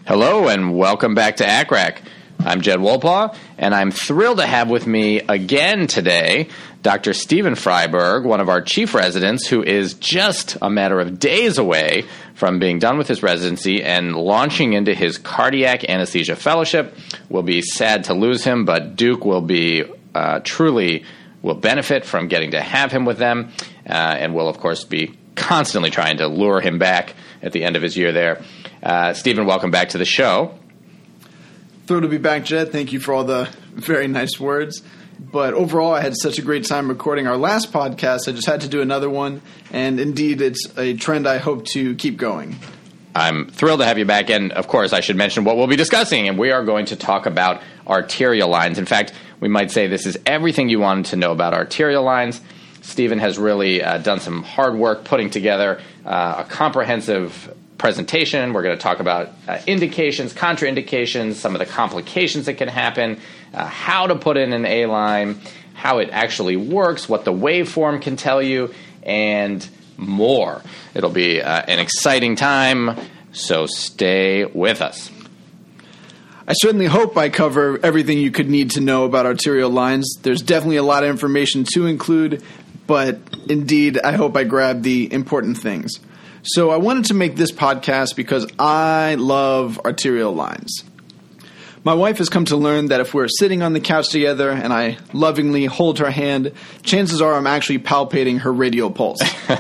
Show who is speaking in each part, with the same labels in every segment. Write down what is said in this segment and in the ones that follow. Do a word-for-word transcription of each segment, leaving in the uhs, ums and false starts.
Speaker 1: Hello and welcome back to A C R A C. I'm Jed Wolpaw, and I'm thrilled to have with me again today Doctor Steven Freiberg, one of our chief residents, who is just a matter of days away from being done with his residency and launching into his cardiac anesthesia fellowship. We'll be sad to lose him, but Duke will be uh, truly will benefit from getting to have him with them, uh, and will, of course, be constantly trying to lure him back at the end of his year there. Uh, Steven, welcome back to the show.
Speaker 2: Thrilled to be back, Jed. Thank you for all the very nice words. But overall, I had such a great time recording our last podcast. I just had to do another one. And indeed, it's a trend I hope to keep going.
Speaker 1: I'm thrilled to have you back. And, of course, I should mention what we'll be discussing. And we are going to talk about arterial lines. In fact, we might say this is everything you wanted to know about arterial lines. Steven has really uh, done some hard work putting together uh, a comprehensive presentation. We're going to talk about uh, indications, contraindications, some of the complications that can happen, uh, how to put in an A-line, how it actually works, what the waveform can tell you, and more. It'll be uh, an exciting time, so stay with us.
Speaker 2: I certainly hope I cover everything you could need to know about arterial lines. There's definitely a lot of information to include, but indeed, I hope I grab the important things. So I wanted to make this podcast because I love arterial lines. My wife has come to learn that if we're sitting on the couch together and I lovingly hold her hand, chances are I'm actually palpating her radial pulse.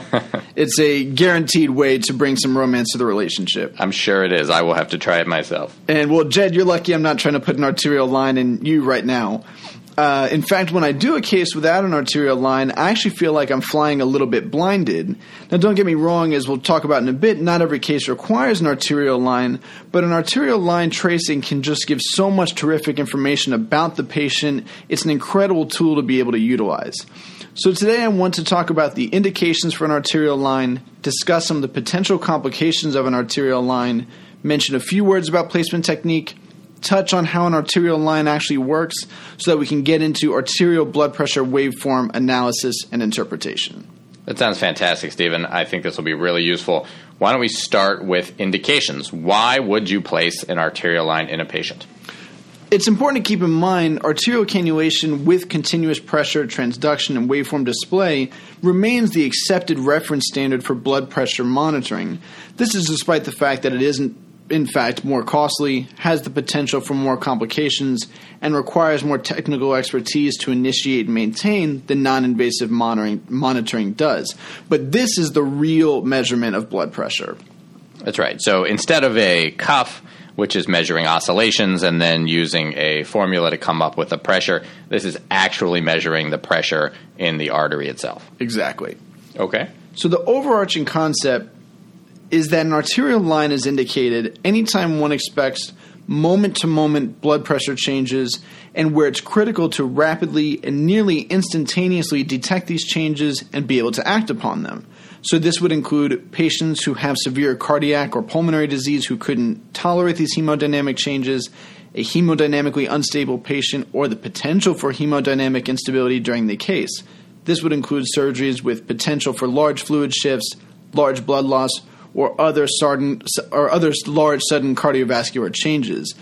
Speaker 2: It's a guaranteed way to bring some romance to the relationship.
Speaker 1: I'm sure it is. I will have to try it myself.
Speaker 2: And, well, Jed, you're lucky I'm not trying to put an arterial line in you right now. Uh, in fact, when I do a case without an arterial line, I actually feel like I'm flying a little bit blinded. Now, don't get me wrong, as we'll talk about in a bit, not every case requires an arterial line, but an arterial line tracing can just give so much terrific information about the patient. It's an incredible tool to be able to utilize. So today I want to talk about the indications for an arterial line, discuss some of the potential complications of an arterial line, mention a few words about placement technique, touch on how an arterial line actually works so that we can get into arterial blood pressure waveform analysis and interpretation.
Speaker 1: That sounds fantastic, Steven. I think this will be really useful. Why don't we start with indications? Why would you place an arterial line in a patient?
Speaker 2: It's important to keep in mind arterial cannulation with continuous pressure, transduction, and waveform display remains the accepted reference standard for blood pressure monitoring. This is despite the fact that it isn't in fact, more costly, has the potential for more complications, and requires more technical expertise to initiate and maintain than non-invasive monitoring, monitoring does. But this is the real measurement of blood pressure.
Speaker 1: That's right. So instead of a cuff, which is measuring oscillations and then using a formula to come up with the pressure, this is actually measuring the pressure in the artery itself.
Speaker 2: Exactly.
Speaker 1: Okay.
Speaker 2: So the overarching concept is that an arterial line is indicated anytime one expects moment-to-moment blood pressure changes and where it's critical to rapidly and nearly instantaneously detect these changes and be able to act upon them. So this would include patients who have severe cardiac or pulmonary disease who couldn't tolerate these hemodynamic changes, a hemodynamically unstable patient, or the potential for hemodynamic instability during the case. This would include surgeries with potential for large fluid shifts, large blood loss, or other sudden or other large sudden cardiovascular changes.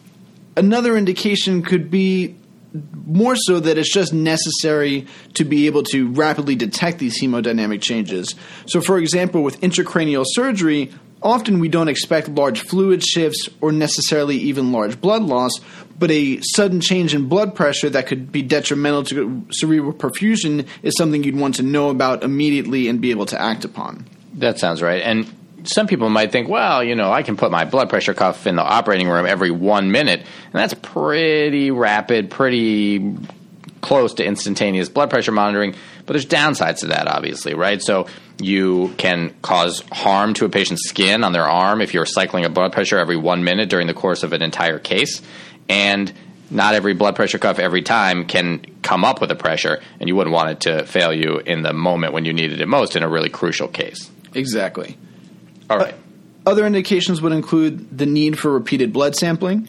Speaker 2: Another indication could be more so that it's just necessary to be able to rapidly detect these hemodynamic changes. So, for example, with intracranial surgery, often we don't expect large fluid shifts or necessarily even large blood loss, but a sudden change in blood pressure that could be detrimental to cerebral perfusion is something you'd want to know about immediately and be able to act upon.
Speaker 1: That sounds right. And some people might think, well, you know, I can put my blood pressure cuff in the operating room every one minute, and that's pretty rapid, pretty close to instantaneous blood pressure monitoring, but there's downsides to that, obviously, right? So you can cause harm to a patient's skin on their arm if you're cycling a blood pressure every one minute during the course of an entire case, and not every blood pressure cuff every time can come up with a pressure, and you wouldn't want it to fail you in the moment when you needed it most in a really crucial case.
Speaker 2: Exactly.
Speaker 1: All right.
Speaker 2: Uh, other indications would include the need for repeated blood sampling,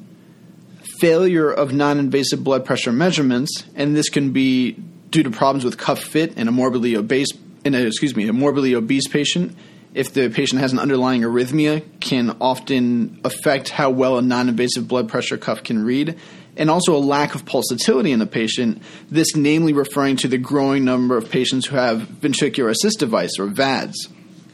Speaker 2: failure of non-invasive blood pressure measurements, and this can be due to problems with cuff fit in a morbidly obese, in a, excuse me, a morbidly obese patient, if the patient has an underlying arrhythmia, can often affect how well a non-invasive blood pressure cuff can read, and also a lack of pulsatility in the patient, this namely referring to the growing number of patients who have ventricular assist device, or V A Ds.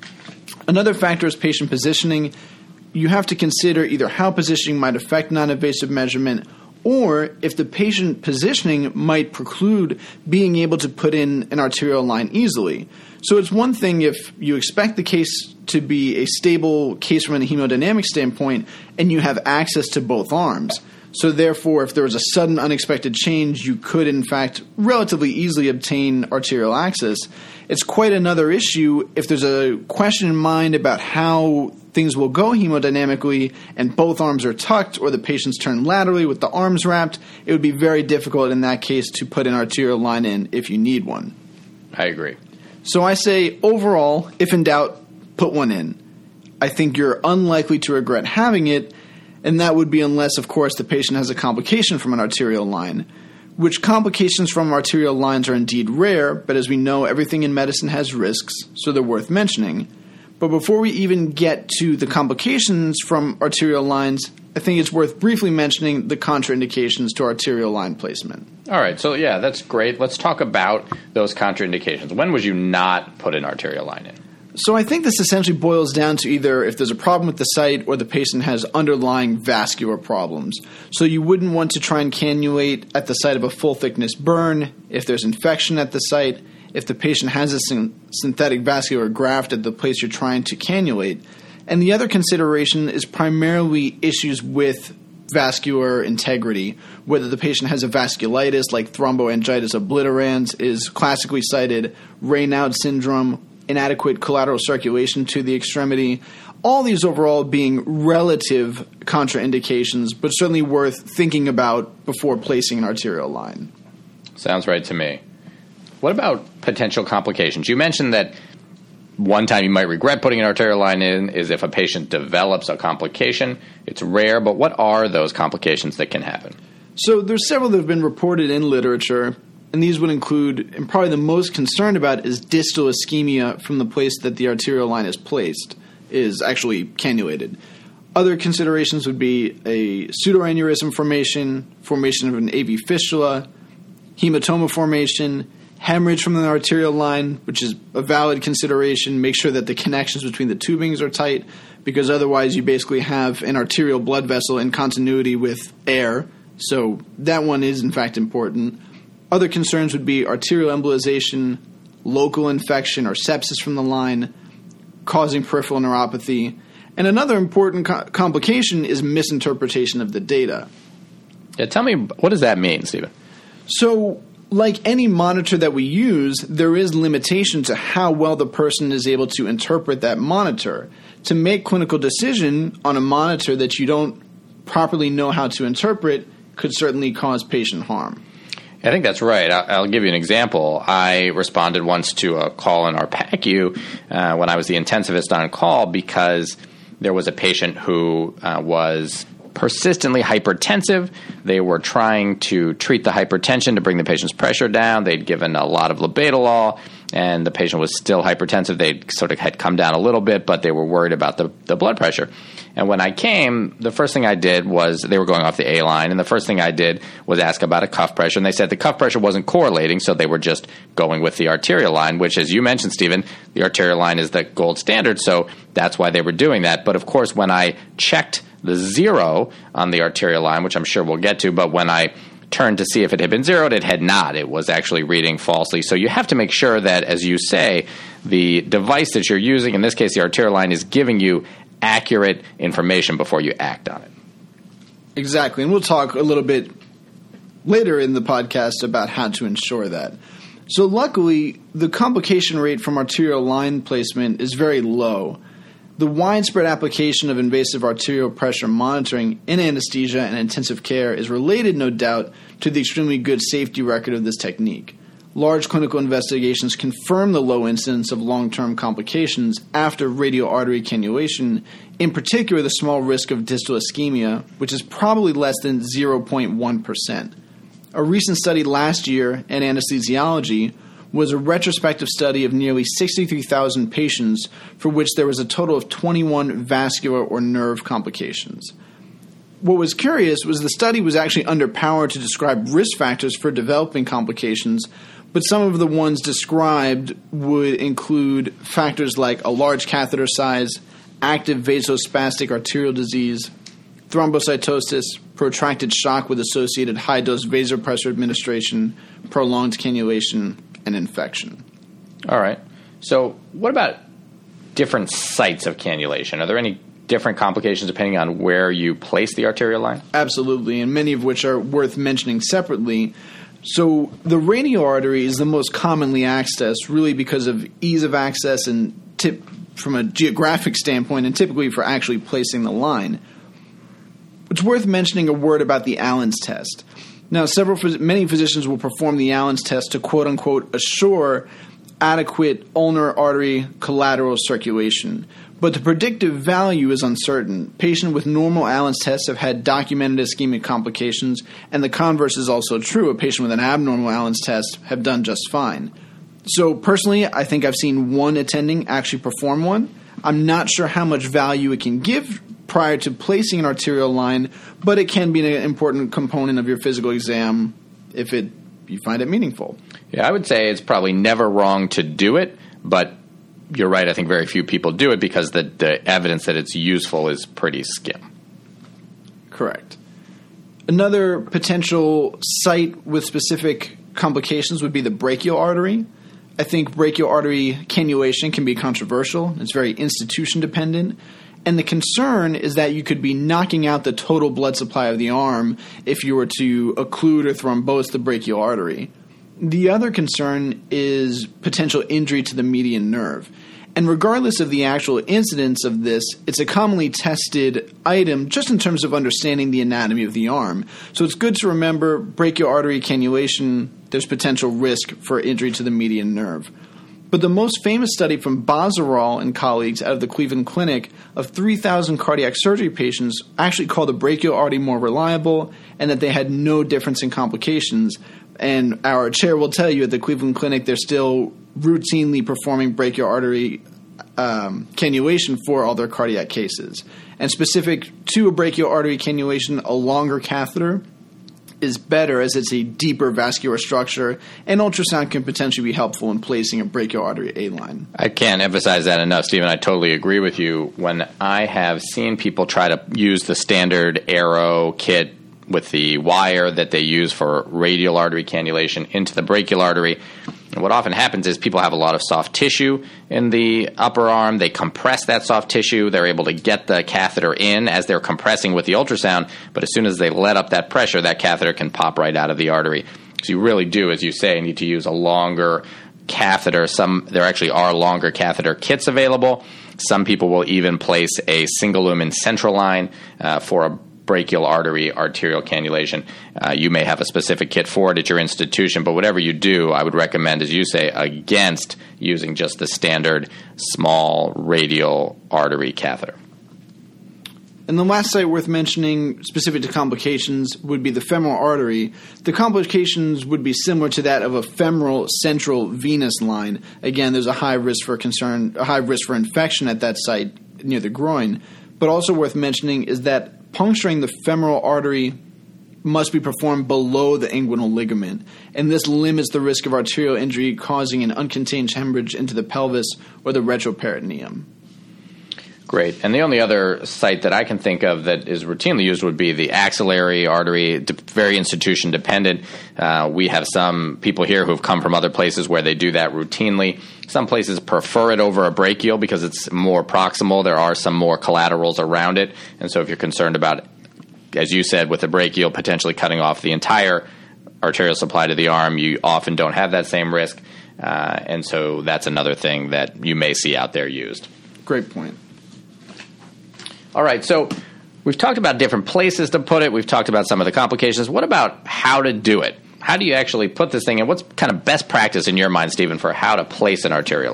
Speaker 2: Another factor is patient positioning. You have to consider either how positioning might affect non-invasive measurement, or if the patient positioning might preclude being able to put in an arterial line easily. So it's one thing if you expect the case to be a stable case from a hemodynamic standpoint and you have access to both arms. So therefore, if there was a sudden unexpected change, you could in fact relatively easily obtain arterial access. It's quite another issue if there's a question in mind about how things will go hemodynamically and both arms are tucked or the patient's turned laterally with the arms wrapped. It would be very difficult in that case to put an arterial line in if you need one.
Speaker 1: I agree.
Speaker 2: So I say overall, if in doubt, put one in. I think you're unlikely to regret having it, and that would be unless, of course, the patient has a complication from an arterial line, which complications from arterial lines are indeed rare, but as we know, everything in medicine has risks, so they're worth mentioning. But before we even get to the complications from arterial lines, I think it's worth briefly mentioning the contraindications to arterial line placement.
Speaker 1: All right, so yeah, that's great. Let's talk about those contraindications. When would you not put an arterial line in?
Speaker 2: So I think this essentially boils down to either if there's a problem with the site or the patient has underlying vascular problems. So you wouldn't want to try and cannulate at the site of a full-thickness burn, if there's infection at the site, if the patient has a syn- synthetic vascular graft at the place you're trying to cannulate. And the other consideration is primarily issues with vascular integrity, whether the patient has a vasculitis like thromboangiitis obliterans is classically cited, Raynaud syndrome, inadequate collateral circulation to the extremity, all these overall being relative contraindications, but certainly worth thinking about before placing an arterial line.
Speaker 1: Sounds right to me. What about potential complications? You mentioned that one time you might regret putting an arterial line in is if a patient develops a complication. It's rare, but what are those complications that can happen?
Speaker 2: So there's several that have been reported in literature, and these would include, and probably the most concerned about, is distal ischemia from the place that the arterial line is placed, is actually cannulated. Other considerations would be a pseudoaneurysm formation, formation of an A V fistula, hematoma formation, hemorrhage from the arterial line, which is a valid consideration. Make sure that the connections between the tubings are tight, because otherwise you basically have an arterial blood vessel in continuity with air. So that one is in fact important. Other concerns would be arterial embolization, local infection or sepsis from the line, causing peripheral neuropathy. And another important co- complication is misinterpretation of the data.
Speaker 1: Yeah, tell me, what does that mean, Stephen?
Speaker 2: So, like any monitor that we use, there is limitation to how well the person is able to interpret that monitor. To make clinical decision on a monitor that you don't properly know how to interpret could certainly cause patient harm.
Speaker 1: I think that's right. I'll give you an example. I responded once to a call in our P A C U uh, when I was the intensivist on call because there was a patient who uh, was persistently hypertensive. They were trying to treat the hypertension to bring the patient's pressure down. They'd given a lot of labetalol, and the patient was still hypertensive. They sort of had come down a little bit, but they were worried about the, the blood pressure. And when I came, the first thing I did was, they were going off the A line, and the first thing I did was ask about a cuff pressure. And they said the cuff pressure wasn't correlating, so they were just going with the arterial line, which, as you mentioned, Stephen, the arterial line is the gold standard, so that's why they were doing that. But of course, when I checked the zero on the arterial line, which I'm sure we'll get to, but when I turned to see if it had been zeroed, it had not. It was actually reading falsely. So you have to make sure that, as you say, the device that you're using, in this case the arterial line, is giving you accurate information before you act on it.
Speaker 2: Exactly. And we'll talk a little bit later in the podcast about how to ensure that. So luckily, the complication rate from arterial line placement is very low. The widespread application of invasive arterial pressure monitoring in anesthesia and intensive care is related, no doubt, to the extremely good safety record of this technique. Large clinical investigations confirm the low incidence of long-term complications after radial artery cannulation, in particular the small risk of distal ischemia, which is probably less than zero point one percent. A recent study last year in anesthesiology was a retrospective study of nearly sixty-three thousand patients for which there was a total of twenty-one vascular or nerve complications. What was curious was the study was actually underpowered to describe risk factors for developing complications, but some of the ones described would include factors like a large catheter size, active vasospastic arterial disease, thrombocytosis, protracted shock with associated high-dose vasopressor administration, prolonged cannulation, and infection.
Speaker 1: All right. So what about different sites of cannulation? Are there any different complications depending on where you place the arterial line?
Speaker 2: Absolutely, and many of which are worth mentioning separately. So the radial artery is the most commonly accessed, really because of ease of access and tip from a geographic standpoint, and typically for actually placing the line. It's worth mentioning a word about the Allen's test. Now, several many physicians will perform the Allen's test to quote unquote assure adequate ulnar artery collateral circulation, but the predictive value is uncertain. Patients with normal Allen's tests have had documented ischemic complications, and the converse is also true. A patient with an abnormal Allen's test have done just fine. So personally, I think I've seen one attending actually perform one. I'm not sure how much value it can give prior to placing an arterial line, but it can be an important component of your physical exam if it you find it meaningful.
Speaker 1: Yeah, I would say it's probably never wrong to do it, but you're right. I think very few people do it because the, the evidence that it's useful is pretty skim.
Speaker 2: Correct. Another potential site with specific complications would be the brachial artery. I think brachial artery cannulation can be controversial. It's very institution dependent. And the concern is that you could be knocking out the total blood supply of the arm if you were to occlude or thrombose the brachial artery. The other concern is potential injury to the median nerve. And regardless of the actual incidence of this, it's a commonly tested item just in terms of understanding the anatomy of the arm. So it's good to remember brachial artery cannulation, there's potential risk for injury to the median nerve. But the most famous study from Bazaral and colleagues out of the Cleveland Clinic of three thousand cardiac surgery patients actually called the brachial artery more reliable and that they had no difference in complications. And our chair will tell you at the Cleveland Clinic they're still routinely performing brachial artery um, cannulation for all their cardiac cases. And specific to a brachial artery cannulation, a longer catheter is better as it's a deeper vascular structure, and ultrasound can potentially be helpful in placing a brachial artery A-line.
Speaker 1: I can't emphasize that enough, Stephen. I totally agree with you. When I have seen people try to use the standard Arrow kit with the wire that they use for radial artery cannulation into the brachial artery, and what often happens is people have a lot of soft tissue in the upper arm. They compress that soft tissue. They're able to get the catheter in as they're compressing with the ultrasound, but as soon as they let up that pressure, that catheter can pop right out of the artery. So you really do, as you say, need to use a longer catheter. Some there actually are longer catheter kits available. Some people will even place a single lumen central line uh, for a brachial artery arterial cannulation. Uh, you may have a specific kit for it at your institution, but whatever you do, I would recommend, as you say, against using just the standard small radial artery catheter.
Speaker 2: And the last site worth mentioning, specific to complications, would be the femoral artery. The complications would be similar to that of a femoral central venous line. Again, there's a high risk for concern, a high risk for infection at that site near the groin. But also worth mentioning is that puncturing the femoral artery must be performed below the inguinal ligament, and this limits the risk of arterial injury causing an uncontained hemorrhage into the pelvis or the retroperitoneum.
Speaker 1: Great. And the only other site that I can think of that is routinely used would be the axillary artery, very institution dependent. Uh, we have some people here who have come from other places where they do that routinely. Some places prefer it over a brachial because it's more proximal. There are some more collaterals around it. And so if you're concerned about, as you said, with the brachial potentially cutting off the entire arterial supply to the arm, you often don't have that same risk. Uh, and so that's another thing that you may see out there used.
Speaker 2: Great point.
Speaker 1: All right, so we've talked about different places to put it. We've talked about some of the complications. What about how to do it? How do you actually put this thing in? What's kind of best practice in your mind, Stephen, for how to place an arterial line?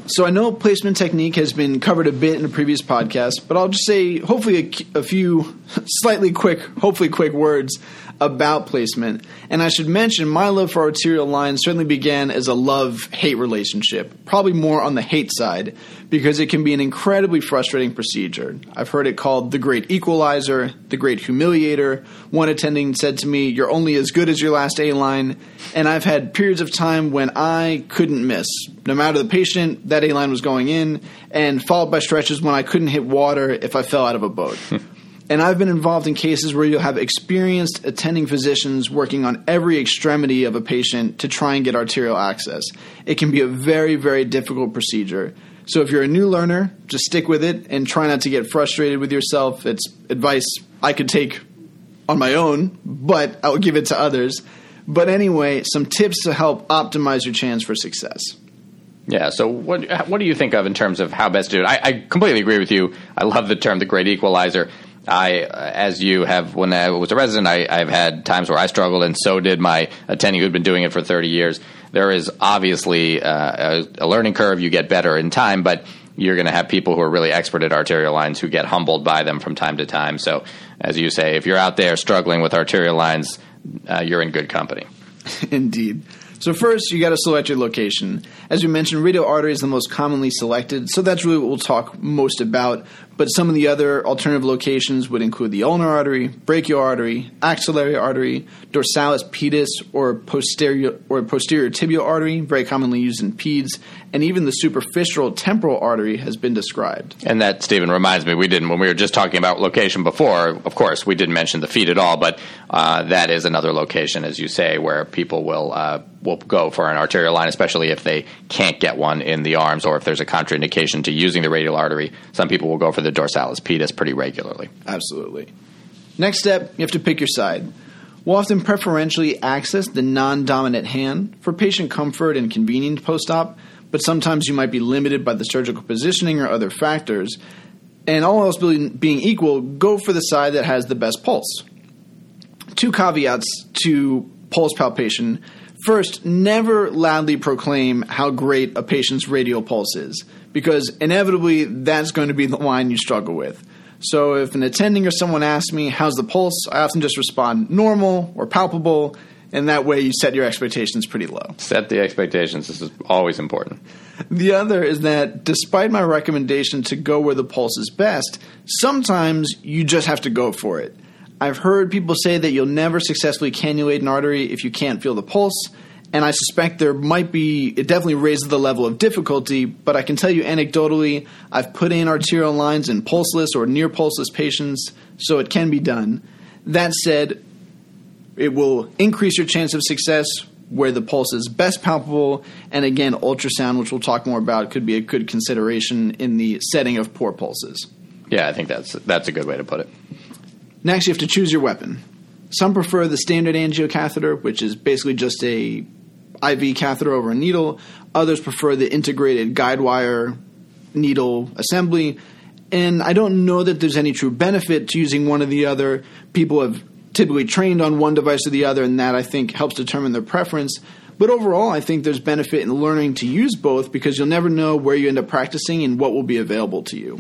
Speaker 2: So I know placement technique has been covered a bit in a previous podcast, but I'll just say hopefully a, a few slightly quick, hopefully quick words about placement. And I should mention my love for arterial lines certainly began as a love-hate relationship, probably more on the hate side, because it can be an incredibly frustrating procedure. I've heard it called the great equalizer, the great humiliator. One attending said to me, "You're only as good as your last A-line." And I've had periods of time when I couldn't miss. No matter the patient, that A-line was going in, and followed by stretches when I couldn't hit water if I fell out of a boat. And I've been involved in cases where you'll have experienced attending physicians working on every extremity of a patient to try and get arterial access. It can be a very, very difficult procedure. So if you're a new learner, just stick with it and try not to get frustrated with yourself. It's advice I could take on my own, but I'll give it to others. But anyway, some tips to help optimize your chance for success.
Speaker 1: Yeah, so what what do you think of in terms of how best to do it? I, I completely agree with you. I love the term the great equalizer. I, as you have, when I was a resident, I, I've had times where I struggled, and so did my attending who'd been doing it for thirty years. There is obviously uh, a, a learning curve. You get better in time, but you're going to have people who are really expert at arterial lines who get humbled by them from time to time. So, as you say, if you're out there struggling with arterial lines, uh, you're in good company.
Speaker 2: Indeed. So first, you got to select your location. As we mentioned, radial artery is the most commonly selected, so that's really what we'll talk most about. But some of the other alternative locations would include the ulnar artery, brachial artery, axillary artery, dorsalis pedis, or posterior or posterior tibial artery, very commonly used in peds, and even the superficial temporal artery has been described.
Speaker 1: And that, Stephen, reminds me, we didn't, when we were just talking about location before, of course, we didn't mention the feet at all, but uh, that is another location, as you say, where people will uh, will go for an arterial line, especially if they can't get one in the arms or if there's a contraindication to using the radial artery. Some people will go for the dorsalis pedis pretty regularly.
Speaker 2: Absolutely. Next step, you have to pick your side. We'll often preferentially access the non-dominant hand for patient comfort and convenience post-op, but sometimes you might be limited by the surgical positioning or other factors. And all else being equal, go for the side that has the best pulse. Two caveats to pulse palpation. First, never loudly proclaim how great a patient's radial pulse is, because inevitably that's going to be the line you struggle with. So if an attending or someone asks me, how's the pulse, I often just respond normal or palpable, and that way you set your expectations pretty low.
Speaker 1: Set the expectations. This is always important.
Speaker 2: The other is that despite my recommendation to go where the pulse is best, sometimes you just have to go for it. I've heard people say that you'll never successfully cannulate an artery if you can't feel the pulse, and I suspect there might be, it definitely raises the level of difficulty, but I can tell you anecdotally, I've put in arterial lines in pulseless or near pulseless patients, so it can be done. That said, it will increase your chance of success where the pulse is best palpable, and again, ultrasound, which we'll talk more about, could be a good consideration in the setting of poor pulses.
Speaker 1: Yeah, I think that's that's a good way to put it.
Speaker 2: Next, you have to choose your weapon. Some prefer the standard angiocatheter, which is basically just a I V catheter over a needle. Others prefer the integrated guide wire needle assembly. And I don't know that there's any true benefit to using one or the other. People have typically trained on one device or the other, and that, I think, helps determine their preference. But overall, I think there's benefit in learning to use both because you'll never know where you end up practicing and what will be available to you.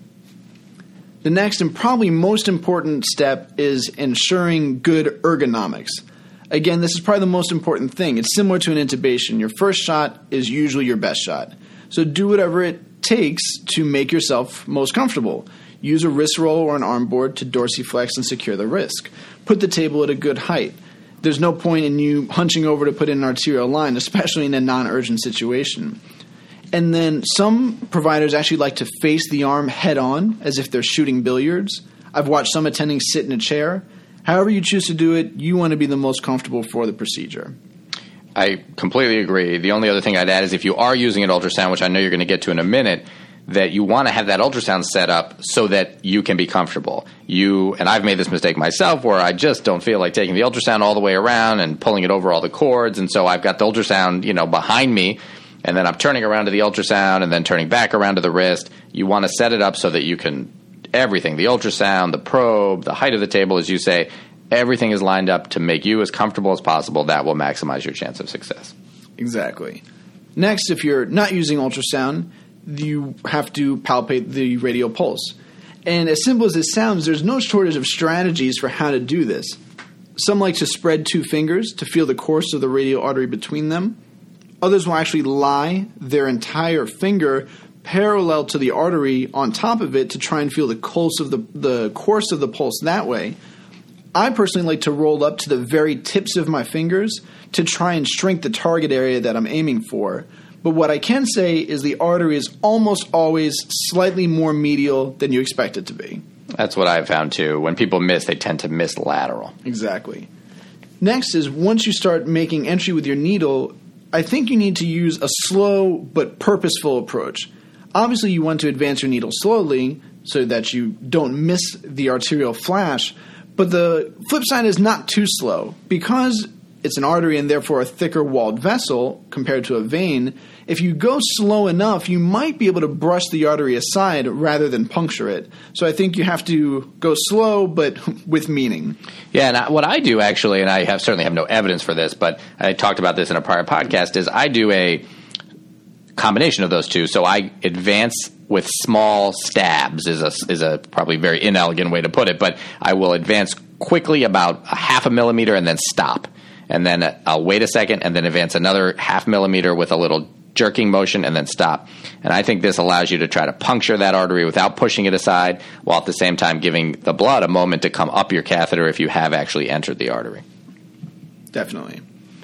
Speaker 2: The next and probably most important step is ensuring good ergonomics. Again, this is probably the most important thing. It's similar to an intubation. Your first shot is usually your best shot. So do whatever it takes to make yourself most comfortable. Use a wrist roll or an arm board to dorsiflex and secure the wrist. Put the table at a good height. There's no point in you hunching over to put in an arterial line, especially in a non-urgent situation. And then some providers actually like to face the arm head on as if they're shooting billiards. I've watched some attendings sit in a chair. However you choose to do it, you want to be the most comfortable for the procedure.
Speaker 1: I completely agree. The only other thing I'd add is if you are using an ultrasound, which I know you're going to get to in a minute, that you want to have that ultrasound set up so that you can be comfortable. You, and I've made this mistake myself where I just don't feel like taking the ultrasound all the way around and pulling it over all the cords, and so I've got the ultrasound, you know, behind me, and then I'm turning around to the ultrasound and then turning back around to the wrist. You want to set it up so that you can, everything, the ultrasound, the probe, the height of the table, as you say, everything is lined up to make you as comfortable as possible. That will maximize your chance of success.
Speaker 2: Exactly. Next, if you're not using ultrasound, you have to palpate the radial pulse. And as simple as this sounds, there's no shortage of strategies for how to do this. Some like to spread two fingers to feel the course of the radial artery between them. Others will actually lie their entire finger parallel to the artery on top of it to try and feel the course of the, the course of the pulse that way. I personally like to roll up to the very tips of my fingers to try and shrink the target area that I'm aiming for. But what I can say is the artery is almost always slightly more medial than you expect it to be.
Speaker 1: That's what I've found too. When people miss, they tend to miss lateral.
Speaker 2: Exactly. Next is once you start making entry with your needle, I think you need to use a slow but purposeful approach. Obviously, you want to advance your needle slowly so that you don't miss the arterial flash, but the flip side is not too slow. Because it's an artery and therefore a thicker walled vessel compared to a vein, if you go slow enough, you might be able to brush the artery aside rather than puncture it. So I think you have to go slow but with meaning.
Speaker 1: Yeah, and I, what I do actually, and I have certainly have no evidence for this, but I talked about this in a prior podcast, is I do a combination of those two. So I advance with small stabs is a, is a probably very inelegant way to put it, but I will advance quickly about a half a millimeter and then stop. And then I'll wait a second and then advance another half millimeter with a little jerking motion and then stop. And I think this allows you to try to puncture that artery without pushing it aside, while at the same time giving the blood a moment to come up your catheter if you have actually entered the artery.
Speaker 2: Definitely.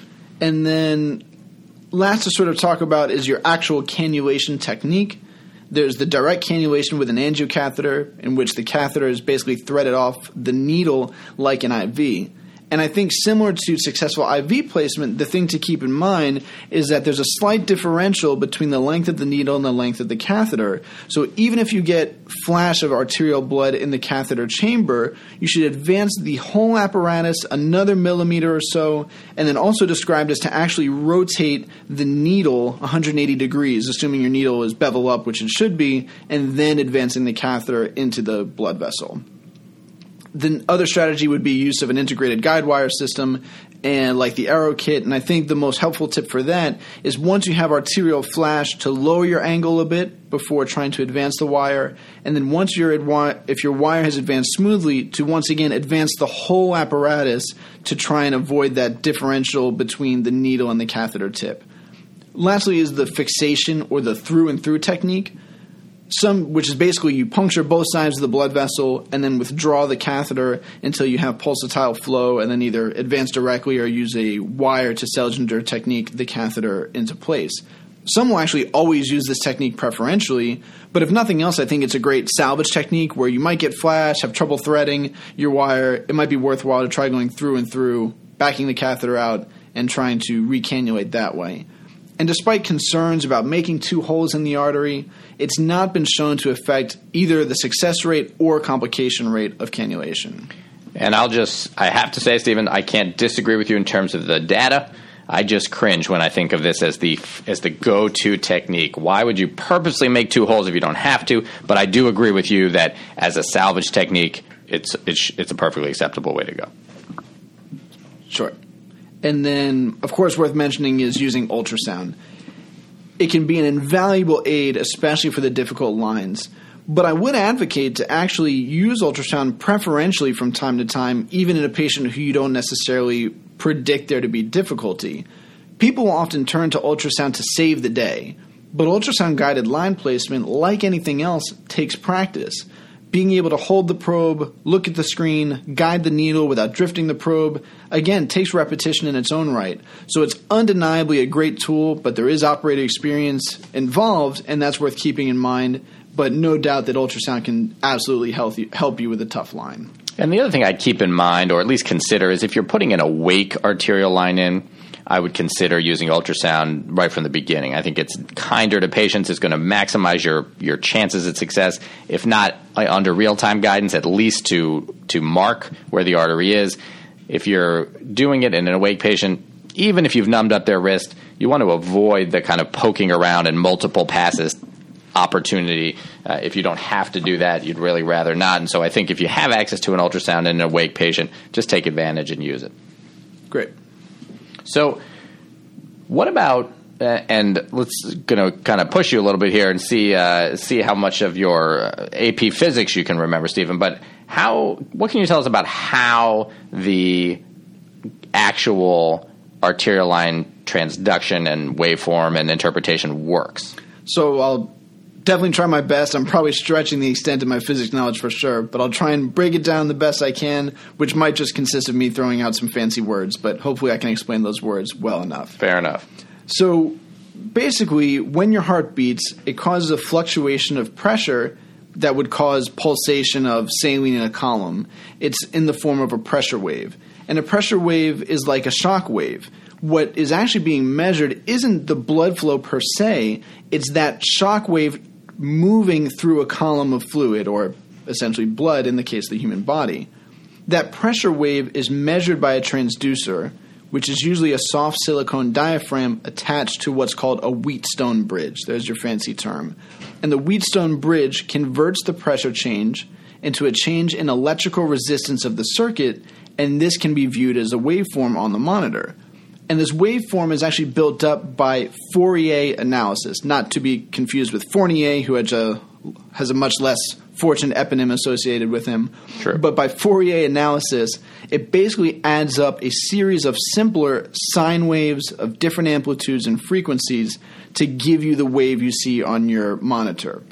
Speaker 2: And then last to sort of talk about is your actual cannulation technique. There's the direct cannulation with an angiocatheter, in which the catheter is basically threaded off the needle like an I V. And I think similar to successful I V placement, the thing to keep in mind is that there's a slight differential between the length of the needle and the length of the catheter. So even if you get flash of arterial blood in the catheter chamber, you should advance the whole apparatus another millimeter or so, and then also described as to actually rotate the needle one hundred eighty degrees, assuming your needle is bevel up, which it should be, and then advancing the catheter into the blood vessel. The other strategy would be use of an integrated guide wire system and like the Arrow kit, and I think the most helpful tip for that is once you have arterial flash to lower your angle a bit before trying to advance the wire, and then once your if your wire has advanced smoothly, to once again advance the whole apparatus to try and avoid that differential between the needle and the catheter tip. Lastly is the fixation or the through and through technique. Some, which is basically you puncture both sides of the blood vessel and then withdraw the catheter until you have pulsatile flow, and then either advance directly or use a wire to Seldinger technique the catheter into place. Some will actually always use this technique preferentially, but if nothing else, I think it's a great salvage technique where you might get flash, have trouble threading your wire. It might be worthwhile to try going through and through, backing the catheter out, and trying to recannulate that way. And despite concerns about making two holes in the artery, it's not been shown to affect either the success rate or complication rate of cannulation.
Speaker 1: And I'll just, I have to say, Stephen, I can't disagree with you in terms of the data. I just cringe when I think of this as the as the go-to technique. Why would you purposely make two holes if you don't have to? But I do agree with you that as a salvage technique, it's it's, it's a perfectly acceptable way to go.
Speaker 2: Sure. And then, of course, worth mentioning is using ultrasound. It can be an invaluable aid, especially for the difficult lines. But I would advocate to actually use ultrasound preferentially from time to time, even in a patient who you don't necessarily predict there to be difficulty. People will often turn to ultrasound to save the day. But ultrasound-guided line placement, like anything else, takes practice. Being able to hold the probe, look at the screen, guide the needle without drifting the probe, again, takes repetition in its own right. So it's undeniably a great tool, but there is operator experience involved, and that's worth keeping in mind. But no doubt that ultrasound can absolutely help you, help you with a tough line.
Speaker 1: And the other thing I'd keep in mind, or at least consider, is if you're putting an awake arterial line in, I would consider using ultrasound right from the beginning. I think it's kinder to patients. It's going to maximize your, your chances at success, if not under real-time guidance, at least to to mark where the artery is. If you're doing it in an awake patient, even if you've numbed up their wrist, you want to avoid the kind of poking around and multiple passes opportunity. Uh, if you don't have to do that, you'd really rather not. And so I think if you have access to an ultrasound in an awake patient, just take advantage and use it.
Speaker 2: Great.
Speaker 1: So what about and let's going to kind of push you a little bit here and see uh, see how much of your A P physics you can remember, Stephen. But how? What can you tell us about how the actual arterial line transduction and waveform and interpretation works?
Speaker 2: So I'll definitely try my best. I'm probably stretching the extent of my physics knowledge for sure, but I'll try and break it down the best I can, which might just consist of me throwing out some fancy words, but hopefully I can explain those words well enough.
Speaker 1: Fair enough.
Speaker 2: So basically, when your heart beats, it causes a fluctuation of pressure that would cause pulsation of saline in a column. It's in the form of a pressure wave. And a pressure wave is like a shock wave. What is actually being measured isn't the blood flow per se, it's that shock wave moving through a column of fluid, or essentially blood in the case of the human body. That pressure wave is measured by a transducer, which is usually a soft silicone diaphragm attached to what's called a Wheatstone bridge. There's your fancy term. And the Wheatstone bridge converts the pressure change into a change in electrical resistance of the circuit, and this can be viewed as a waveform on the monitor. And this waveform is actually built up by Fourier analysis, not to be confused with Fournier, who has a, has a much less fortunate eponym associated with him.
Speaker 1: Sure.
Speaker 2: But by Fourier analysis, it basically adds up a series of simpler sine waves of different amplitudes and frequencies to give you the wave you see on your monitor.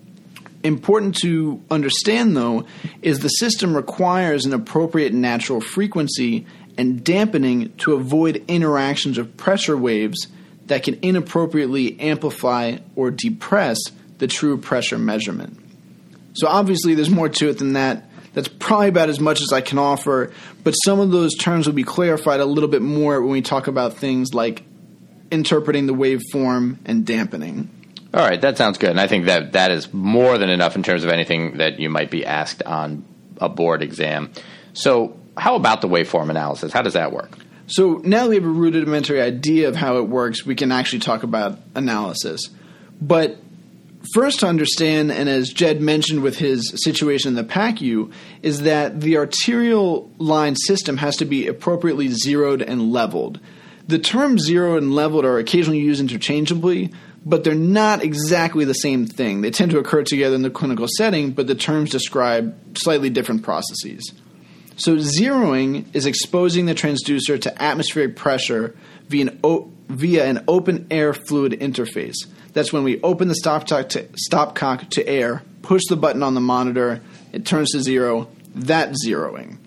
Speaker 2: Important to understand, though, is the system requires an appropriate natural frequency and dampening to avoid interactions of pressure waves that can inappropriately amplify or depress the true pressure measurement. So obviously there's more to it than that. That's probably about as much as I can offer, but some of those terms will be clarified a little bit more when we talk about things like interpreting the waveform and dampening.
Speaker 1: All right, that sounds good. And I think that that is more than enough in terms of anything that you might be asked on a board exam. So how about the waveform analysis? How does that work?
Speaker 2: So now that we have a rudimentary idea of how it works, we can actually talk about analysis. But first to understand, and as Jed mentioned with his situation in the P A C U, is that the arterial line system has to be appropriately zeroed and leveled. The terms zeroed and leveled are occasionally used interchangeably, but they're not exactly the same thing. They tend to occur together in the clinical setting, but the terms describe slightly different processes. So zeroing is exposing the transducer to atmospheric pressure via an, o- via an open air fluid interface. That's when we open the stopcock to, stopcock to air, push the button on the monitor, it turns to zero. That's zeroing.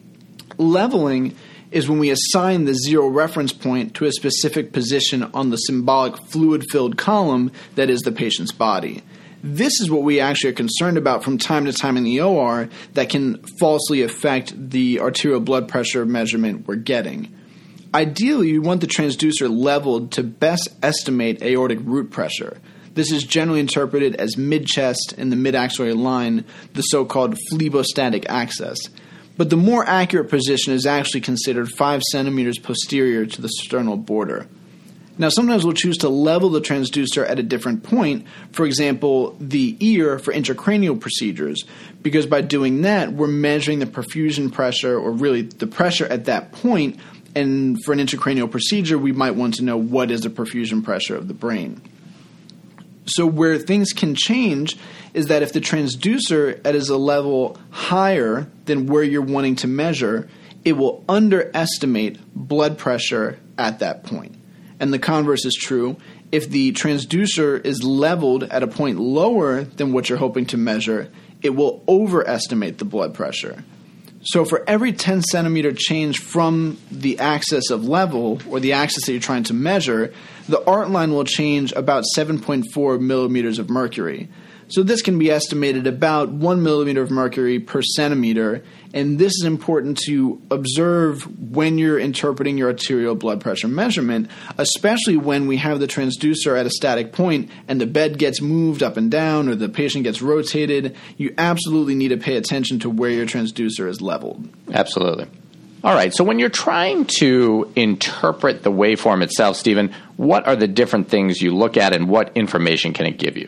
Speaker 2: Leveling is when we assign the zero reference point to a specific position on the symbolic fluid-filled column that is the patient's body. This is what we actually are concerned about from time to time in the O R that can falsely affect the arterial blood pressure measurement we're getting. Ideally, you want the transducer leveled to best estimate aortic root pressure. This is generally interpreted as mid-chest in the mid-axillary line, the so-called phlebostatic axis. But the more accurate position is actually considered five centimeters posterior to the sternal border. Now, sometimes we'll choose to level the transducer at a different point, for example, the ear for intracranial procedures, because by doing that, we're measuring the perfusion pressure, or really the pressure at that point, and for an intracranial procedure, we might want to know what is the perfusion pressure of the brain. So where things can change is that if the transducer is a level higher than where you're wanting to measure, it will underestimate blood pressure at that point. And the converse is true. If the transducer is leveled at a point lower than what you're hoping to measure, it will overestimate the blood pressure. So for every ten centimeter change from the axis of level, or the axis that you're trying to measure, the art line will change about seven point four millimeters of mercury. So this can be estimated about one millimeter of mercury per centimeter, and this is important to observe when you're interpreting your arterial blood pressure measurement, especially when we have the transducer at a static point and the bed gets moved up and down or the patient gets rotated. You absolutely need to pay attention to where your transducer is leveled.
Speaker 1: Absolutely. All right, so when you're trying to interpret the waveform itself, Stephen, what are the different things you look at and what information can it give you?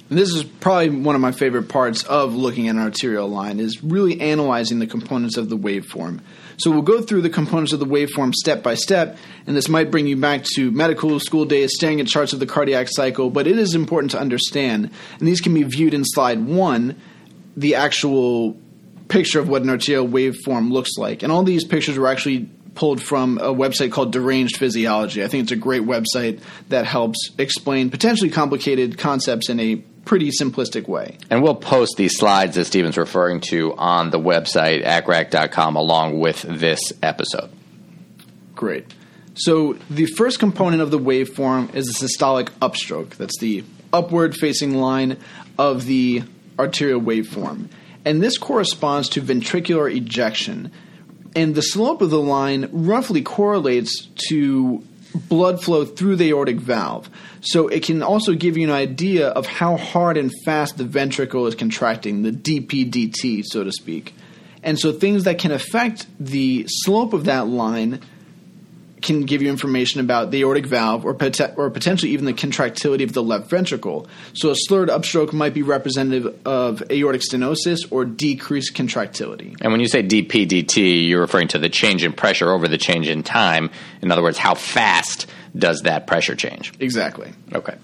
Speaker 2: And this is probably one of my favorite parts of looking at an arterial line, is really analyzing the components of the waveform. So we'll go through the components of the waveform step by step, and this might bring you back to medical school days, staring at charts of the cardiac cycle, but it is important to understand. And these can be viewed in slide one, the actual picture of what an arterial waveform looks like. And all these pictures were actually pulled from a website called Deranged Physiology. I think it's a great website that helps explain potentially complicated concepts in a pretty simplistic way.
Speaker 1: And we'll post these slides that Stephen's referring to on the website, A C R A C dot com, along with this episode.
Speaker 2: Great. So the first component of the waveform is the systolic upstroke. That's the upward-facing line of the arterial waveform. And this corresponds to ventricular ejection. And the slope of the line roughly correlates to blood flow through the aortic valve. So it can also give you an idea of how hard and fast the ventricle is contracting, the D P D T, so to speak. And so things that can affect the slope of that line can give you information about the aortic valve or, pot- or potentially even the contractility of the left ventricle. So a slurred upstroke might be representative of aortic stenosis or decreased contractility.
Speaker 1: And when you say D P D T, you're referring to the change in pressure over the change in time. In other words, how fast does that pressure change?
Speaker 2: Exactly.
Speaker 1: Okay.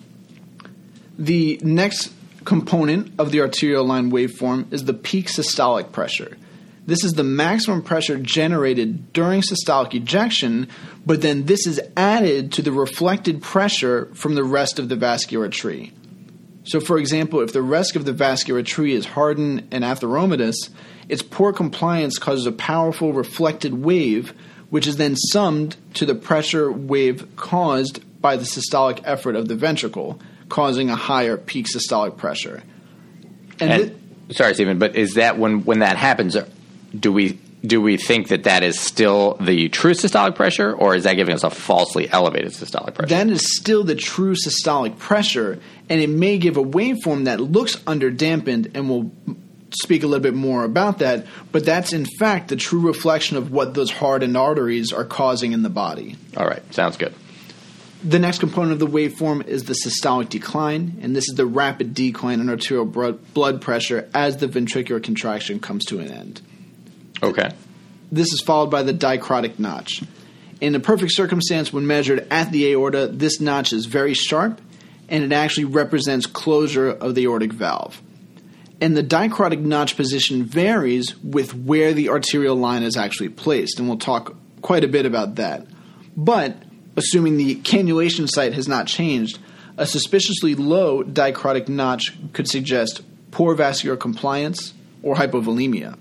Speaker 2: The next component of the arterial line waveform is the peak systolic pressure. This is the maximum pressure generated during systolic ejection, but then this is added to the reflected pressure from the rest of the vascular tree. So, for example, if the rest of the vascular tree is hardened and atheromatous, its poor compliance causes a powerful reflected wave, which is then summed to the pressure wave caused by the systolic effort of the ventricle, causing a higher peak systolic pressure. And,
Speaker 1: and
Speaker 2: th-
Speaker 1: sorry, Stephen, but is that when, when that happens, do we do we think that that is still the true systolic pressure, or is that giving us a falsely elevated systolic pressure?
Speaker 2: That is still the true systolic pressure, and it may give a waveform that looks underdampened, and we'll speak a little bit more about that, but that's in fact the true reflection of what those hardened arteries are causing in the body.
Speaker 1: All right, sounds good.
Speaker 2: The next component of the waveform is the systolic decline, and this is the rapid decline in arterial blood pressure as the ventricular contraction comes to an end.
Speaker 1: Okay.
Speaker 2: This is followed by the dicrotic notch. In a perfect circumstance, when measured at the aorta, this notch is very sharp, and it actually represents closure of the aortic valve. And the dicrotic notch position varies with where the arterial line is actually placed, and we'll talk quite a bit about that. But assuming the cannulation site has not changed, a suspiciously low dicrotic notch could suggest poor vascular compliance or hypovolemia.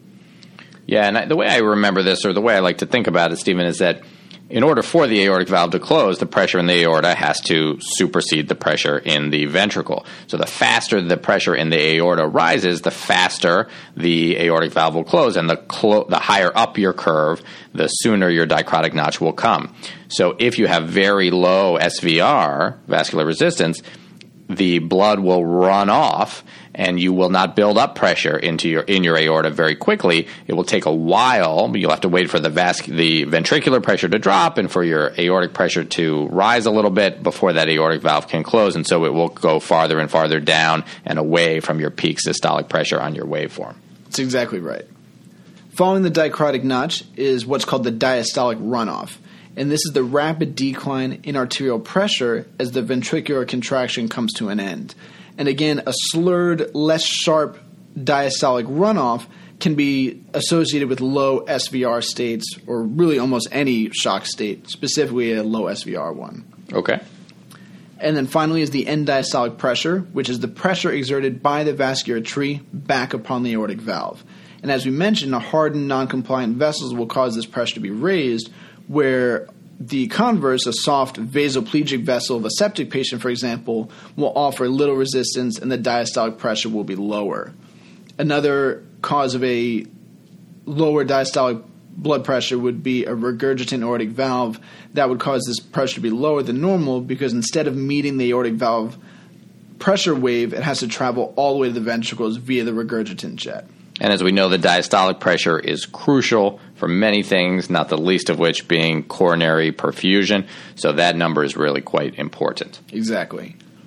Speaker 1: Yeah, and I, the way I remember this, or the way I like to think about it, Stephen, is that in order for the aortic valve to close, the pressure in the aorta has to supersede the pressure in the ventricle. So the faster the pressure in the aorta rises, the faster the aortic valve will close, and the clo- the higher up your curve, the sooner your dicrotic notch will come. So if you have very low S V R, vascular resistance, the blood will run off, and you will not build up pressure into your in your aorta very quickly. It will take a while. You'll have to wait for the vas- the ventricular pressure to drop and for your aortic pressure to rise a little bit before that aortic valve can close, and so it will go farther and farther down and away from your peak systolic pressure on your waveform.
Speaker 2: That's exactly right. Following the dicrotic notch is what's called the diastolic runoff, and this is the rapid decline in arterial pressure as the ventricular contraction comes to an end. And again, a slurred, less sharp diastolic runoff can be associated with low S V R states, or really almost any shock state, specifically a low S V R one.
Speaker 1: Okay.
Speaker 2: And then finally is the end diastolic pressure, which is the pressure exerted by the vascular tree back upon the aortic valve. And as we mentioned, a hardened, non-compliant vessels will cause this pressure to be raised, where the converse, a soft vasoplegic vessel of a septic patient, for example, will offer little resistance and the diastolic pressure will be lower. Another cause of a lower diastolic blood pressure would be a regurgitant aortic valve that would cause this pressure to be lower than normal, because instead of meeting the aortic valve pressure wave, it has to travel all the way to the ventricles via the regurgitant jet.
Speaker 1: And as we know, the diastolic pressure is crucial for many things, not the least of which being coronary perfusion. So that number is really quite important.
Speaker 2: Exactly.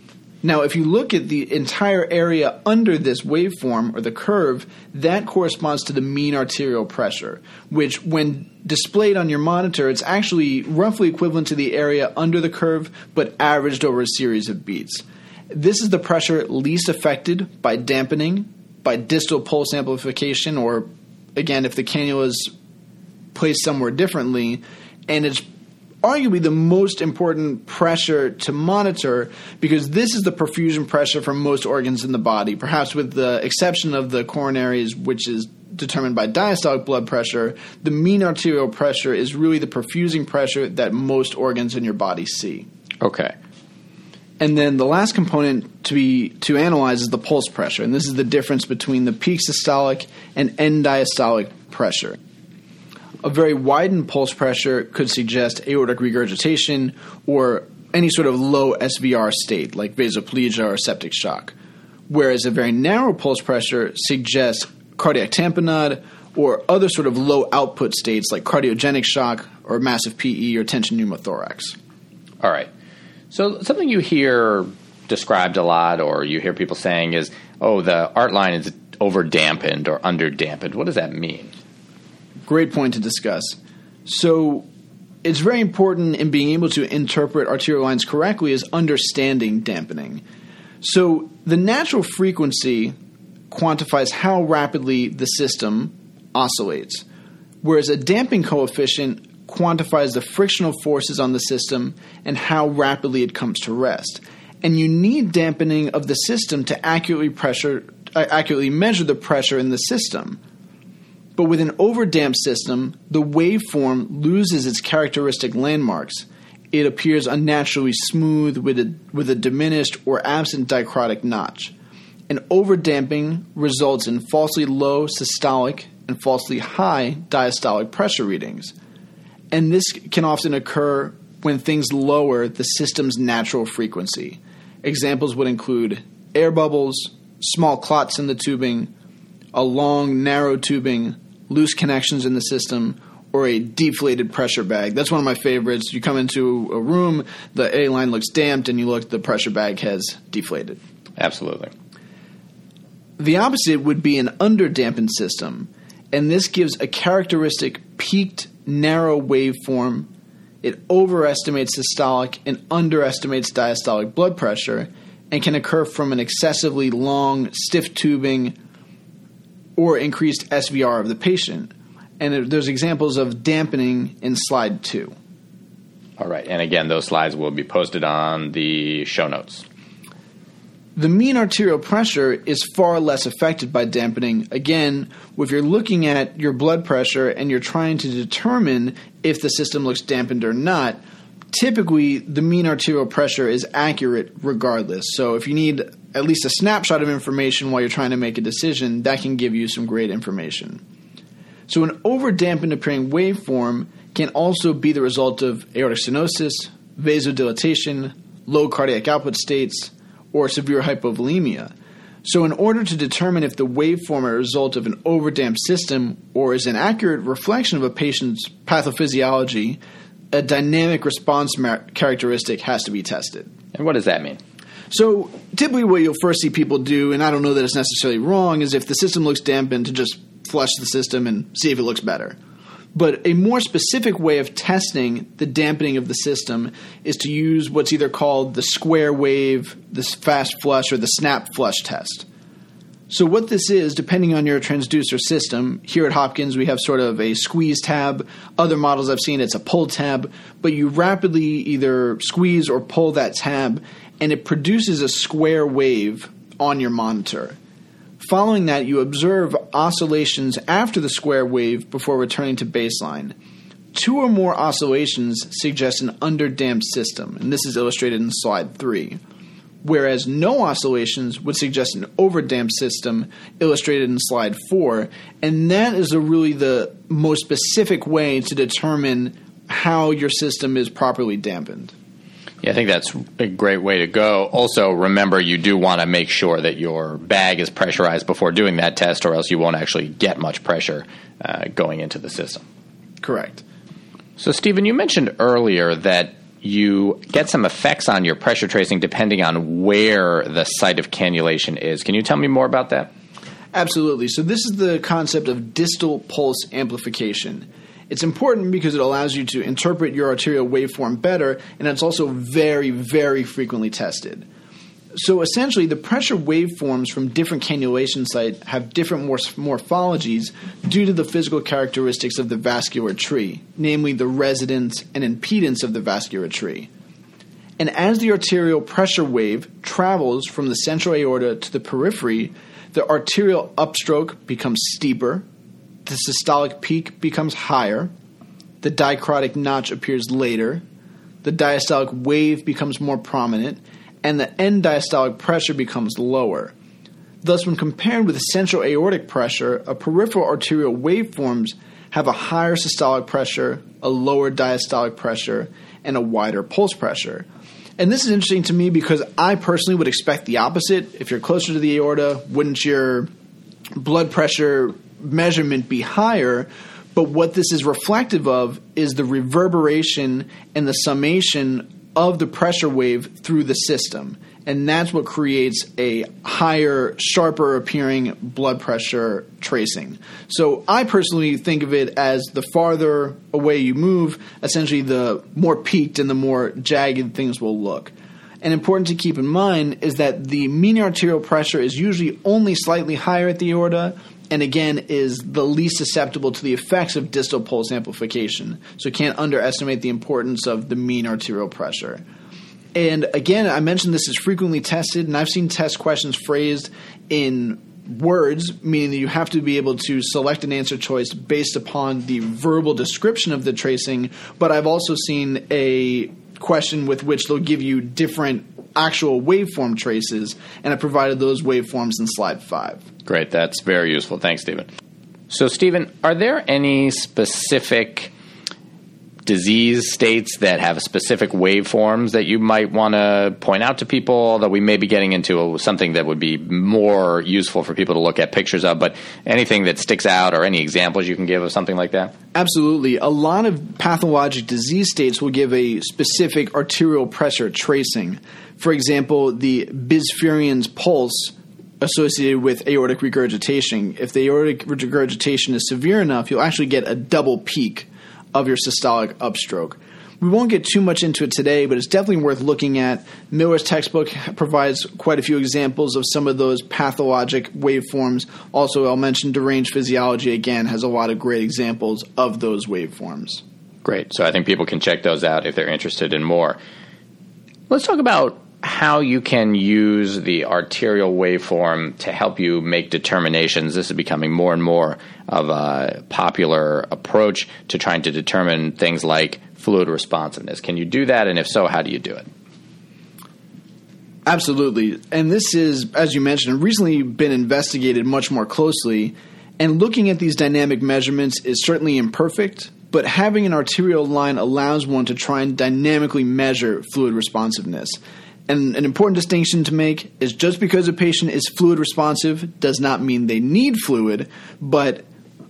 Speaker 2: Now, if you look at the entire area under this waveform or the curve, that corresponds to the mean arterial pressure, which when displayed on your monitor, it's actually roughly equivalent to the area under the curve, but averaged over a series of beats. This is the pressure least affected by dampening, by distal pulse amplification, or, again, if the cannula is placed somewhere differently, and it's arguably the most important pressure to monitor because this is the perfusion pressure from most organs in the body, perhaps with the exception of the coronaries, which is determined by diastolic blood pressure. The mean arterial pressure is really the perfusing pressure that most organs in your body see.
Speaker 1: Okay.
Speaker 2: And then the last component to be to analyze is the pulse pressure, and this is the difference between the peak systolic and end diastolic pressure. A very widened pulse pressure could suggest aortic regurgitation or any sort of low S V R state like vasoplegia or septic shock, whereas a very narrow pulse pressure suggests cardiac tamponade or other sort of low output states like cardiogenic shock or massive P E or tension pneumothorax.
Speaker 1: All right. So something you hear described a lot or you hear people saying is, oh, the art line is over-dampened or under-dampened. What does that mean?
Speaker 2: Great point to discuss. So it's very important in being able to interpret arterial lines correctly is understanding dampening. So the natural frequency quantifies how rapidly the system oscillates, whereas a damping coefficient quantifies the frictional forces on the system and how rapidly it comes to rest. And you need dampening of the system to accurately pressure, uh, accurately measure the pressure in the system. But with an overdamped system, the waveform loses its characteristic landmarks. It appears unnaturally smooth with a, with a diminished or absent dichrotic notch. And overdamping results in falsely low systolic and falsely high diastolic pressure readings. And this can often occur when things lower the system's natural frequency. Examples would include air bubbles, small clots in the tubing, a long, narrow tubing, loose connections in the system, or a deflated pressure bag. That's one of my favorites. You come into a room, the A line looks damped, and you look, the pressure bag has deflated.
Speaker 1: Absolutely.
Speaker 2: The opposite would be an underdampened system, and this gives a characteristic peaked, narrow waveform. It overestimates systolic and underestimates diastolic blood pressure and can occur from an excessively long, stiff tubing or increased S V R of the patient. And there's examples of dampening in slide two.
Speaker 1: All right. And again, those slides will be posted on the show notes.
Speaker 2: The mean arterial pressure is far less affected by dampening. Again, if you're looking at your blood pressure and you're trying to determine if the system looks dampened or not, typically the mean arterial pressure is accurate regardless. So if you need at least a snapshot of information while you're trying to make a decision, that can give you some great information. So an over-dampened appearing waveform can also be the result of aortic stenosis, vasodilatation, low cardiac output states, or severe hypovolemia. So in order to determine if the waveform is a result of an overdamped system or is an accurate reflection of a patient's pathophysiology, a dynamic response characteristic has to be tested.
Speaker 1: And what does that mean?
Speaker 2: So typically what you'll first see people do, and I don't know that it's necessarily wrong, is if the system looks dampened to just flush the system and see if it looks better. But a more specific way of testing the dampening of the system is to use what's either called the square wave, the fast flush, or the snap flush test. So what this is, depending on your transducer system, here at Hopkins we have sort of a squeeze tab. Other models I've seen, it's a pull tab. But you rapidly either squeeze or pull that tab, and it produces a square wave on your monitor. Following that, you observe oscillations after the square wave before returning to baseline. Two or more oscillations suggest an underdamped system, and this is illustrated in slide three, whereas no oscillations would suggest an overdamped system, illustrated in slide four, and that is a really the most specific way to determine how your system is properly dampened.
Speaker 1: Yeah, I think that's a great way to go. Also, remember, you do want to make sure that your bag is pressurized before doing that test, or else you won't actually get much pressure uh, going into the system.
Speaker 2: Correct.
Speaker 1: So, Stephen, you mentioned earlier that you get some effects on your pressure tracing depending on where the site of cannulation is. Can you tell me more about that?
Speaker 2: Absolutely. So this is the concept of distal pulse amplification. It's important because it allows you to interpret your arterial waveform better, and it's also very, very frequently tested. So essentially, the pressure waveforms from different cannulation sites have different morph- morphologies due to the physical characteristics of the vascular tree, namely the resonance and impedance of the vascular tree. And as the arterial pressure wave travels from the central aorta to the periphery, the arterial upstroke becomes steeper, the systolic peak becomes higher, the dicrotic notch appears later, the diastolic wave becomes more prominent, and the end diastolic pressure becomes lower. Thus, when compared with the central aortic pressure, a peripheral arterial waveforms have a higher systolic pressure, a lower diastolic pressure, and a wider pulse pressure. And this is interesting to me because I personally would expect the opposite. If you're closer to the aorta, wouldn't your blood pressure measurement be higher? But what this is reflective of is the reverberation and the summation of the pressure wave through the system. And that's what creates a higher, sharper appearing blood pressure tracing. So I personally think of it as the farther away you move, essentially the more peaked and the more jagged things will look. And important to keep in mind is that the mean arterial pressure is usually only slightly higher at the aorta, and again is the least susceptible to the effects of distal pulse amplification. So you can't underestimate the importance of the mean arterial pressure. And again, I mentioned this is frequently tested, and I've seen test questions phrased in words, meaning that you have to be able to select an answer choice based upon the verbal description of the tracing, but I've also seen a question with which they'll give you different actual waveform traces, and I provided those waveforms in slide five.
Speaker 1: Great. That's very useful. Thanks, Stephen. So, Stephen, are there any specific disease states that have specific waveforms that you might want to point out to people, although we may be getting into something that would be more useful for people to look at pictures of, but anything that sticks out or any examples you can give of something like that?
Speaker 2: Absolutely. A lot of pathologic disease states will give a specific arterial pressure tracing. For example, the Bisferian's pulse associated with aortic regurgitation. If the aortic regurgitation is severe enough, you'll actually get a double peak of your systolic upstroke. We won't get too much into it today, but it's definitely worth looking at. Miller's textbook provides quite a few examples of some of those pathologic waveforms. Also, I'll mention Deranged Physiology, again, has a lot of great examples of those waveforms.
Speaker 1: Great. So I think people can check those out if they're interested in more. Let's talk about how you can use the arterial waveform to help you make determinations. This is becoming more and more of a popular approach to trying to determine things like fluid responsiveness. Can you do that? And if so, how do you do it?
Speaker 2: Absolutely. And this is, as you mentioned, recently been investigated much more closely. And looking at these dynamic measurements is certainly imperfect, but having an arterial line allows one to try and dynamically measure fluid responsiveness. And an important distinction to make is just because a patient is fluid responsive does not mean they need fluid, but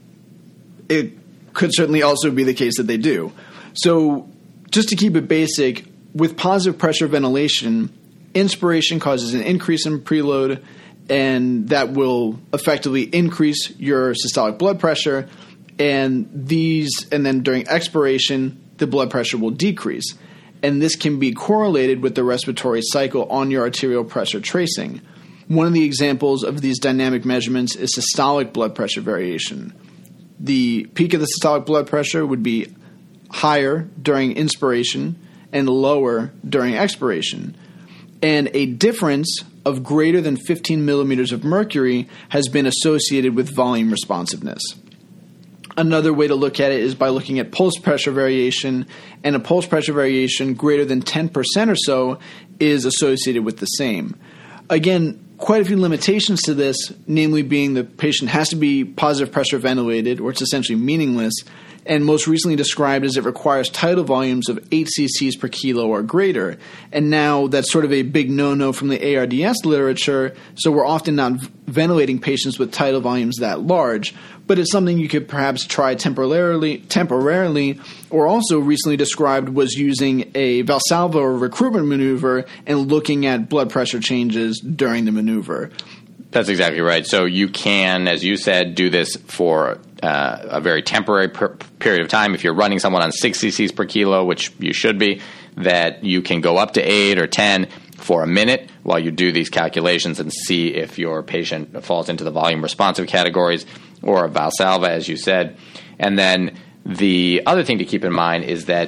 Speaker 2: it could certainly also be the case that they do. So just to keep it basic, with positive pressure ventilation, inspiration causes an increase in preload, and that will effectively increase your systolic blood pressure, and these, and then during expiration, the blood pressure will decrease. And this can be correlated with the respiratory cycle on your arterial pressure tracing. One of the examples of these dynamic measurements is systolic blood pressure variation. The peak of the systolic blood pressure would be higher during inspiration and lower during expiration. And a difference of greater than fifteen millimeters of mercury has been associated with volume responsiveness. Another way to look at it is by looking at pulse pressure variation, and a pulse pressure variation greater than ten percent or so is associated with the same. Again, quite a few limitations to this, namely being the patient has to be positive pressure ventilated, or it's essentially meaningless, and most recently described as it requires tidal volumes of eight cc's per kilo or greater. And now that's sort of a big no-no from the A R D S literature, so we're often not ventilating patients with tidal volumes that large. but it's something you could perhaps try temporarily, temporarily, or also recently described was using a Valsalva or recruitment maneuver and looking at blood pressure changes during the maneuver.
Speaker 1: That's exactly right. So you can, as you said, do this for uh, a very temporary per- period of time. If you're running someone on six cc's per kilo, which you should be, that you can go up to eight or ten for a minute while you do these calculations and see if your patient falls into the volume responsive categories or a Valsalva, as you said. And then the other thing to keep in mind is that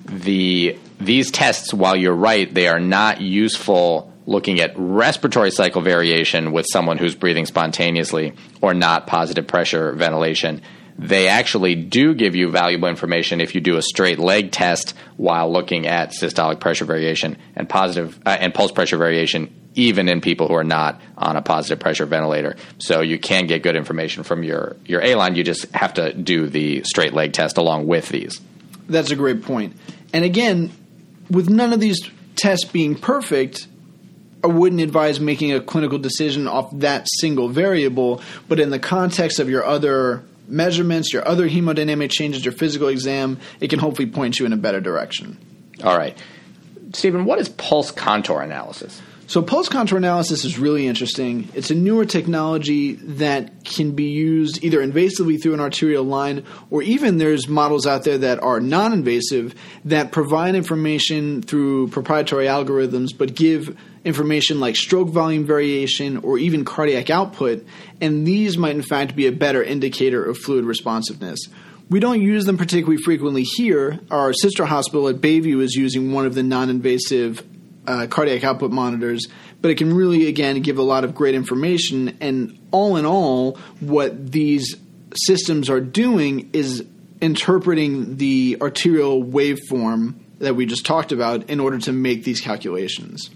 Speaker 1: the these tests, while you're right, they are not useful looking at respiratory cycle variation with someone who's breathing spontaneously or not positive pressure ventilation. They actually do give you valuable information if you do a straight leg test while looking at systolic pressure variation and positive uh, and pulse pressure variation, even in people who are not on a positive pressure ventilator. So you can get good information from your, your A-line. You just have to do the straight leg test along with these.
Speaker 2: That's a great point. And again, with none of these tests being perfect, I wouldn't advise making a clinical decision off that single variable, but in the context of your other measurements, your other hemodynamic changes, your physical exam, it can hopefully point you in a better direction.
Speaker 1: All right. Stephen, what is pulse contour analysis?
Speaker 2: So pulse contour analysis is really interesting. It's a newer technology that can be used either invasively through an arterial line, or even there's models out there that are non-invasive that provide information through proprietary algorithms but give information like stroke volume variation or even cardiac output, and these might in fact be a better indicator of fluid responsiveness. We don't use them particularly frequently here. Our sister hospital at Bayview is using one of the non-invasive Uh, cardiac output monitors, but it can really, again, give a lot of great information. And all in all, what these systems are doing is interpreting the arterial waveform that we just talked about in order to make these calculations.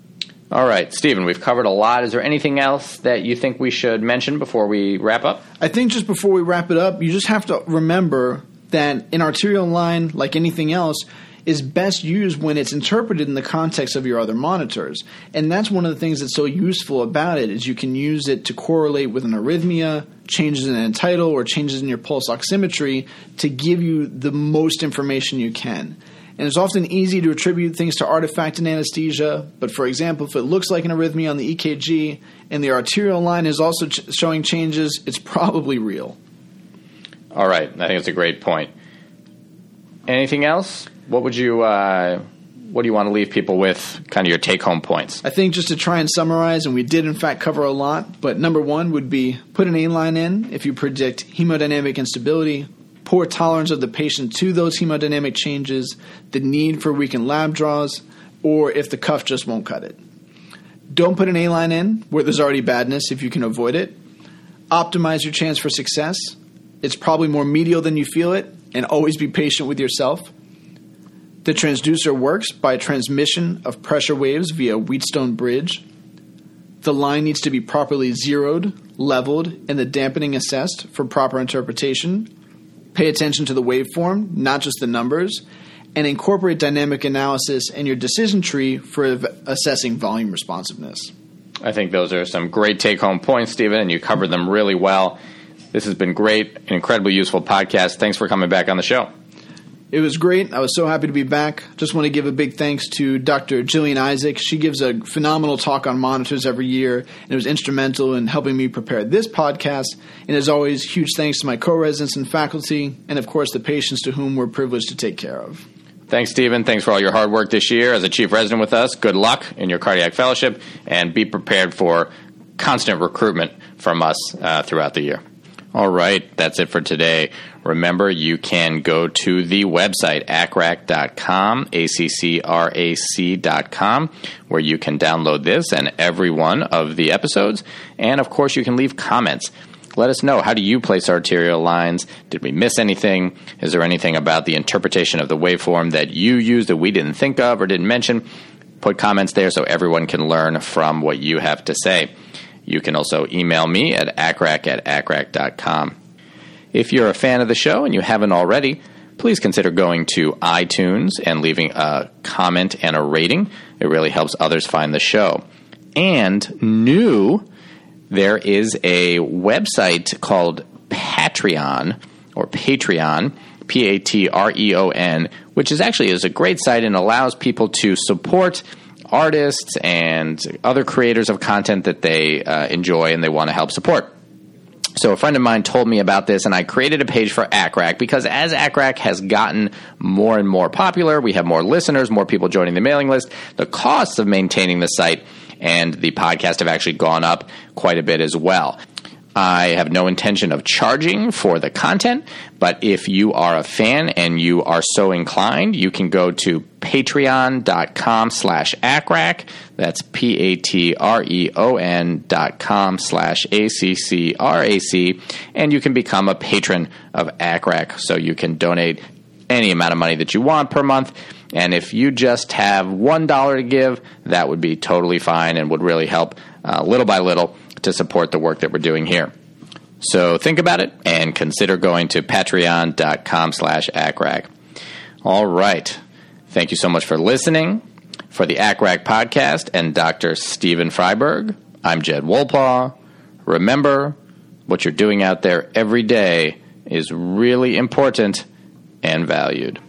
Speaker 1: All right, Stephen, we've covered a lot. Is there anything else that you think we should mention before we wrap up?
Speaker 2: I think just before we wrap it up, you just have to remember that an arterial line, like anything else, is best used when it's interpreted in the context of your other monitors. And that's one of the things that's so useful about it, is you can use it to correlate with an arrhythmia, changes in an tidal, or changes in your pulse oximetry to give you the most information you can. And it's often easy to attribute things to artifact in anesthesia, but for example, if it looks like an arrhythmia on the E K G and the arterial line is also ch- showing changes, it's probably real.
Speaker 1: All right, I think it's a great point. Anything else? What would you, uh, what do you want to leave people with, kind of your take-home points?
Speaker 2: I think just to try and summarize, and we did in fact cover a lot, but number one would be put an A-line in if you predict hemodynamic instability, poor tolerance of the patient to those hemodynamic changes, the need for weakened lab draws, or if the cuff just won't cut it. Don't put an A-line in where there's already badness if you can avoid it. Optimize your chance for success. It's probably more medial than you feel it, and always be patient with yourself. The transducer works by transmission of pressure waves via Wheatstone bridge. The line needs to be properly zeroed, leveled, and the dampening assessed for proper interpretation. Pay attention to the waveform, not just the numbers, and incorporate dynamic analysis in your decision tree for assessing volume responsiveness.
Speaker 1: I think those are some great take-home points, Stephen, and you covered them really well. This has been great, an incredibly useful podcast. Thanks for coming back on the show.
Speaker 2: It was great. I was so happy to be back. Just want to give a big thanks to Doctor Jillian Isaac. She gives a phenomenal talk on monitors every year, and it was instrumental in helping me prepare this podcast. And as always, huge thanks to my co-residents and faculty, and of course the patients to whom we're privileged to take care of.
Speaker 1: Thanks, Stephen. Thanks for all your hard work this year as a chief resident with us. Good luck in your cardiac fellowship, and be prepared for constant recruitment from us uh, throughout the year. All right, that's it for today. Remember, you can go to the website, A C R A C dot com, A C C R A C dot com, where you can download this and every one of the episodes. And, of course, you can leave comments. Let us know, how do you place arterial lines? Did we miss anything? Is there anything about the interpretation of the waveform that you used that we didn't think of or didn't mention? Put comments there so everyone can learn from what you have to say. You can also email me at acrac at acrac dot com. If you're a fan of the show and you haven't already, please consider going to iTunes and leaving a comment and a rating. It really helps others find the show. And new, there is a website called Patreon, or Patreon, P A T R E O N, which is actually is a great site and allows people to support artists and other creators of content that they uh, enjoy and they want to help support. So a friend of mine told me about this, and I created a page for A C R A C because as A C R A C has gotten more and more popular, we have more listeners, more people joining the mailing list, the costs of maintaining the site and the podcast have actually gone up quite a bit as well. I have no intention of charging for the content, but if you are a fan and you are so inclined, you can go to patreon.com slash ACRAC. That's P-A-T-R-E-O-N dot com slash A-C-C-R-A-C, and you can become a patron of A C R A C. So you can donate any amount of money that you want per month. And if you just have one dollar to give, that would be totally fine and would really help uh, little by little to support the work that we're doing here. So think about it and consider going to patreon.com slash ACRAC. All right. Thank you so much for listening. For the A C R A C podcast and Doctor Stephen Freiberg, I'm Jed Wolpaw. Remember, what you're doing out there every day is really important and valued.